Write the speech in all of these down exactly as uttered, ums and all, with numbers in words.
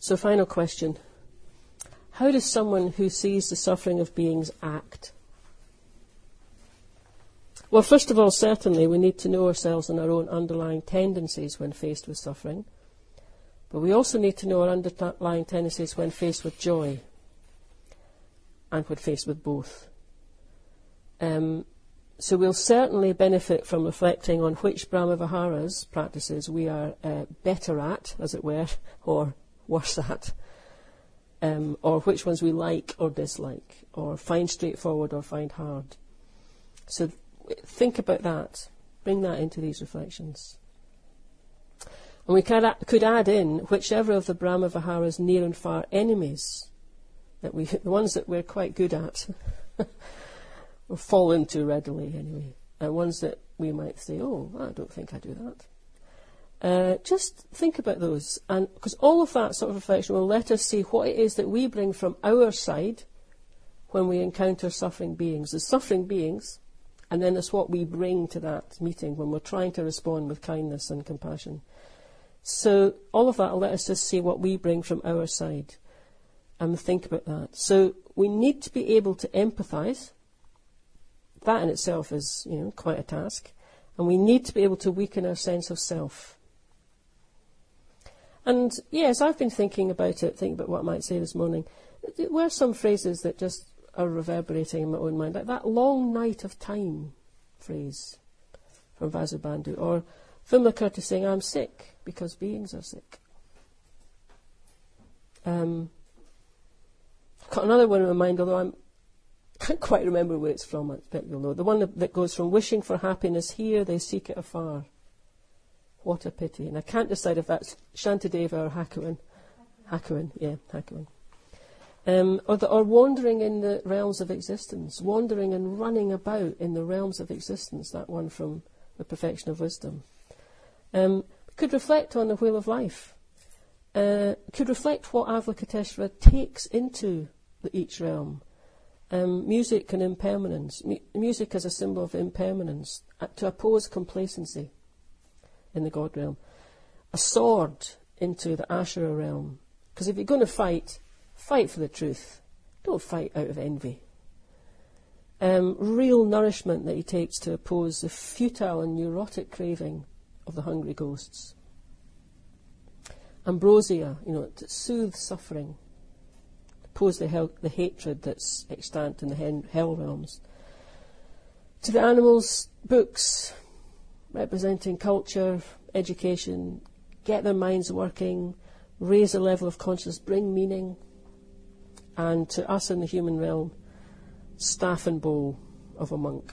So, final question. How does someone who sees the suffering of beings act? Well, first of all, certainly we need to know ourselves and our own underlying tendencies when faced with suffering. But we also need to know our underlying tendencies when faced with joy and when faced with both. Um, so we'll certainly benefit from reflecting on which Brahmaviharas practices we are uh, better at, as it were, or worse at, um, or which ones we like or dislike, or find straightforward or find hard. So think about that. Bring that into these reflections. And we could add, could add in whichever of the Brahmaviharas near and far enemies, that we, the ones that we're quite good at, or fall into readily anyway, and ones that we might say, oh, I don't think I do that. Uh, just think about those, and because all of that sort of reflection will let us see what it is that we bring from our side when we encounter suffering beings. There's suffering beings, and then there's what we bring to that meeting when we're trying to respond with kindness and compassion. So all of that will let us just see what we bring from our side and think about that. So we need to be able to empathise. That in itself is, you know, quite a task. And we need to be able to weaken our sense of self. And yes, I've been thinking about it, thinking about what I might say this morning. There were some phrases that just are reverberating in my own mind, like that long night of time phrase from Vasubandhu, or Vimalakirti saying, I'm sick because beings are sick. Um, I've got another one in my mind, although I'm, I can't quite remember where it's from, I expect you'll know. The one that, that goes from wishing for happiness here, they seek it afar. What a pity. And I can't decide if that's Shantideva or Hakuin. Hakuin, yeah, Hakuin. Um, or, the, or wandering in the realms of existence, wandering and running about in the realms of existence, that one from The Perfection of Wisdom. Um, could reflect on the wheel of life. Uh, could reflect what Avalokiteshvara takes into the, each realm. Um, music and impermanence. M- music as a symbol of impermanence, uh, to oppose complacency in the God realm. A sword into the Ashura realm. Because if you're going to fight, fight for the truth. Don't fight out of envy. Um, real nourishment that he takes to oppose the futile and neurotic craving of the hungry ghosts. Ambrosia, you know, to soothe suffering, oppose the, hell, the hatred that's extant in the hen, hell realms. To the animals, books representing culture, education, get their minds working, raise the level of consciousness, bring meaning. And to us in the human realm, staff and bowl of a monk.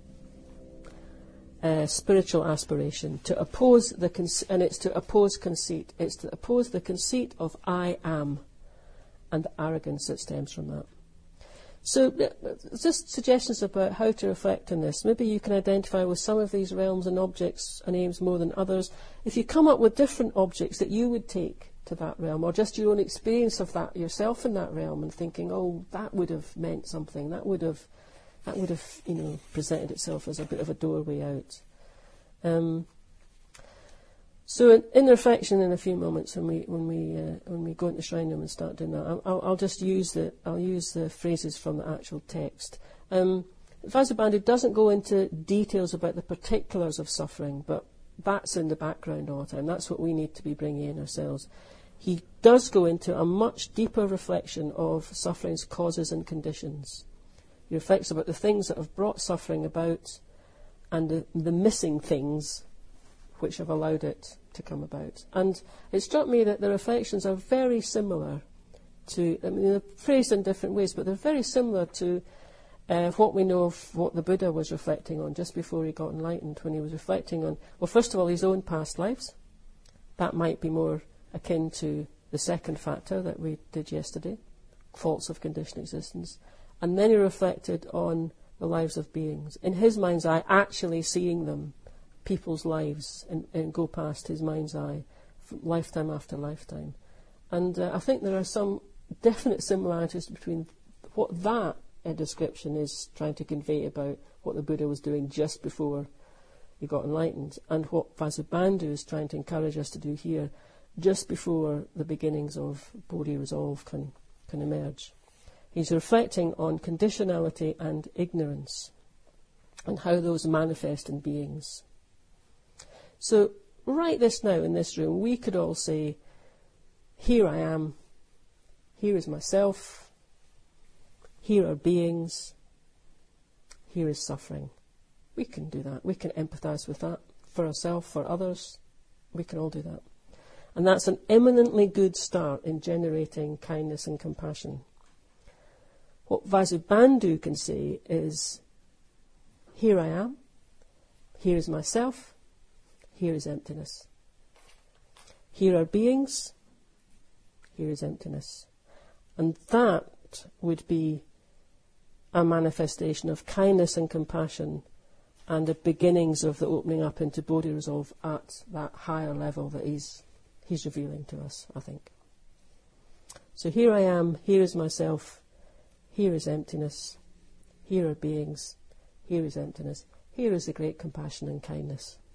Uh, spiritual aspiration, to oppose the con- and it's to oppose conceit. It's to oppose the conceit of I am and the arrogance that stems from that. So, uh, just suggestions about how to reflect on this. Maybe you can identify with some of these realms and objects and aims more than others. If you come up with different objects that you would take to that realm, or just your own experience of that yourself in that realm, and thinking, oh, that would have meant something, that would have, that would have, you know, presented itself as a bit of a doorway out. Um, so, in, in reflection, in a few moments, when we when we uh, when we go into the shrine room and start doing that, I'll, I'll, I'll just use the I'll use the phrases from the actual text. Um, Vasubandhu doesn't go into details about the particulars of suffering, but that's in the background all the time. That's what we need to be bringing in ourselves. He does go into a much deeper reflection of suffering's causes and conditions. He reflects about the things that have brought suffering about and the, the missing things which have allowed it to come about. And it struck me that the reflections are very similar to, I mean, they're phrased in different ways, but they're very similar to uh, what we know of what the Buddha was reflecting on just before he got enlightened, when he was reflecting on, well, first of all, his own past lives. That might be more akin to the second factor that we did yesterday, faults of conditioned existence. And then he reflected on the lives of beings. In his mind's eye, actually seeing them, people's lives, and, and go past his mind's eye, lifetime after lifetime. And uh, I think there are some definite similarities between what that uh, description is trying to convey about what the Buddha was doing just before he got enlightened, and what Vasubandhu is trying to encourage us to do here. just before the beginnings of Bodhi resolve can, can emerge. He's reflecting on conditionality and ignorance and how those manifest in beings. So right this now in this room, we could all say, here I am, here is myself, here are beings, here is suffering. We can do that. We can empathise with that for ourselves, for others. We can all do that. And that's an eminently good start in generating kindness and compassion. What Vasubandhu can say is, here I am, here is myself, here is emptiness. Here are beings, here is emptiness. And that would be a manifestation of kindness and compassion and the beginnings of the opening up into Bodhi resolve at that higher level that he's, he's revealing to us, I think. So here I am, here is myself, here is emptiness, here are beings, here is emptiness, here is the great compassion and kindness.